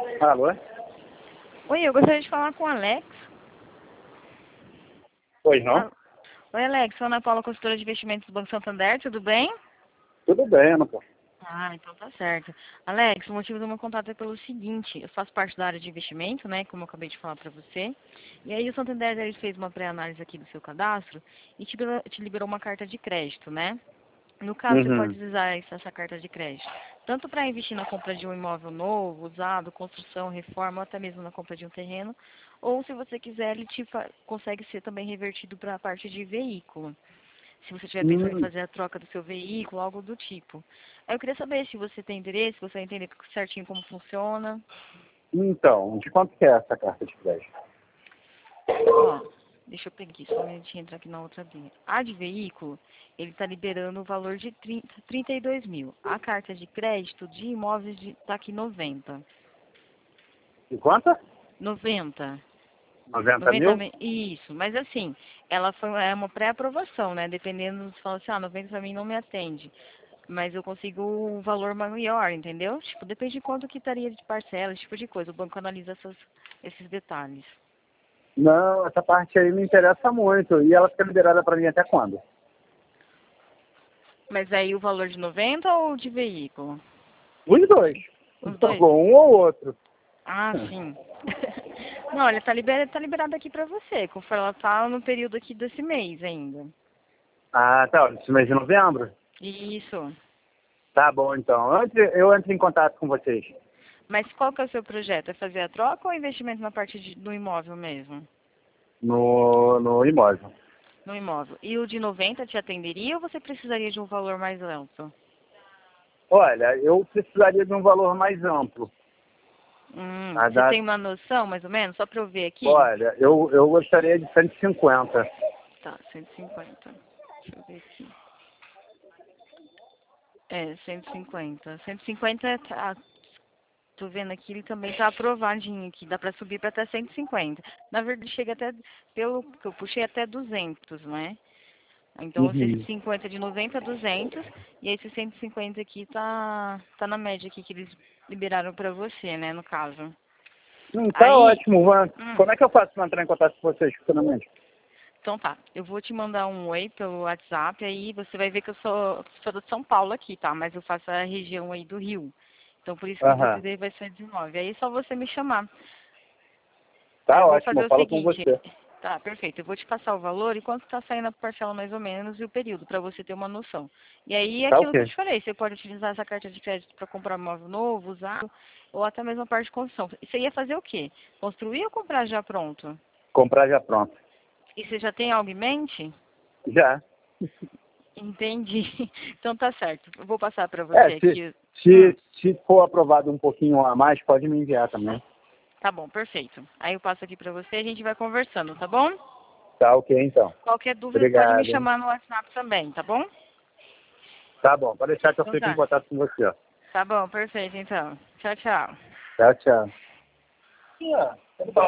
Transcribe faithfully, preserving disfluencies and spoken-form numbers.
Alô? Oi, eu gostaria de falar com o Alex. Pois não? Ah, Oi, Alex. Sou Ana Paula, consultora de investimentos do Banco Santander. Tudo bem? Tudo bem, Ana, pô. Ah, então tá certo. Alex, o motivo do meu contato é pelo seguinte. Eu faço parte da área de investimento, né? Como eu acabei de falar para você. E aí o Santander ele fez uma pré-análise aqui do seu cadastro e te liberou, te liberou uma carta de crédito, né? No caso, você Uhum. pode usar essa, essa carta de crédito tanto para investir na compra de um imóvel novo, usado, construção, reforma, ou até mesmo na compra de um terreno, ou se você quiser, ele te fa- consegue ser também revertido para a parte de veículo. Se você estiver pensando em Hum, fazer a troca do seu veículo, algo do tipo. Aí eu queria saber se você tem interesse, se você vai entender certinho como funciona. então, de quanto que é essa carta de crédito? Ó, deixa eu pegar aqui, só um minutinho entrar aqui na outra linha. A de veículo, ele está liberando o valor de trinta, trinta e dois mil. A carta de crédito de imóveis está aqui noventa. De quanto? noventa. noventa noventa mil? mil? Isso, mas assim, ela foi é uma pré-aprovação, né? Dependendo, você fala assim, ah, noventa pra mim não me atende. Mas eu consigo um valor maior, entendeu? Tipo, depende de quanto que estaria de parcela, esse tipo de coisa. O banco analisa essas, esses detalhes. Não, essa parte aí me interessa muito. E ela fica liberada para mim até quando? Mas aí o valor de noventa ou de veículo? Os dois. Os Tá dois? bom, um ou outro. Ah, sim. Não, olha, tá liberado, tá liberado aqui pra você, conforme ela tá no período aqui desse mês ainda. Ah, tá. Esse mês de novembro? Isso. Tá bom, então. Antes eu entro em contato com vocês. Mas qual que é o seu projeto? É fazer a troca ou investimento na parte de- do imóvel mesmo? No, no imóvel. No imóvel. E o de noventa te atenderia ou você precisaria de um valor mais alto? Olha, eu precisaria de um valor mais amplo. Hum, A você da... tem uma noção, mais ou menos? Só para eu ver aqui? Olha, eu, eu gostaria de cento e cinquenta. Tá, cento e cinquenta. Deixa eu ver aqui. É, cento e cinquenta. cento e cinquenta, tá, tô vendo aqui, ele também tá aprovadinho aqui. Dá para subir para até cento e cinquenta. Na verdade, chega até, pelo que eu puxei, até duzentos, né? Então, esse Uhum. cinquenta de noventa a duzentos e esse cento e cinquenta aqui tá, tá na média aqui que eles liberaram para você, né, no caso. Hum, tá Aí, ótimo, Juan. hum, Como é que eu faço para entrar em contato com vocês futuramente? então tá, eu vou te mandar um oi pelo WhatsApp, aí você vai ver que eu sou, sou de São Paulo aqui, tá? Mas eu faço a região aí do Rio. Então, por isso que o meu Aham. D D vai ser dezenove. Aí é só você me chamar. Aí Tá eu vou ótimo, fazer eu o falo com seguinte, você. tá, perfeito. Eu vou te passar o valor e quanto está saindo a parcela mais ou menos e o período, para você ter uma noção. E aí é Tá aquilo que eu ok. te falei, você pode utilizar essa carta de crédito para comprar um móvel novo, usado, ou até mesmo a parte de construção. E você ia fazer o quê? Construir ou comprar já pronto? Comprar já pronto. E você já tem algo em mente? Já. Entendi. Então tá certo. Eu vou passar para você É, se, aqui. Hum, se, se for aprovado um pouquinho a mais, pode me enviar também. tá bom, perfeito. Aí eu passo aqui para você e a gente vai conversando, tá bom? Tá ok, então. Qualquer dúvida pode me Obrigado, hein? chamar no WhatsApp também, tá bom? Tá bom, pode deixar que eu Então fico em tá. contato com você. Ó. Tá bom, perfeito então. Tchau, tchau. Tchau, tchau. Sim, ó.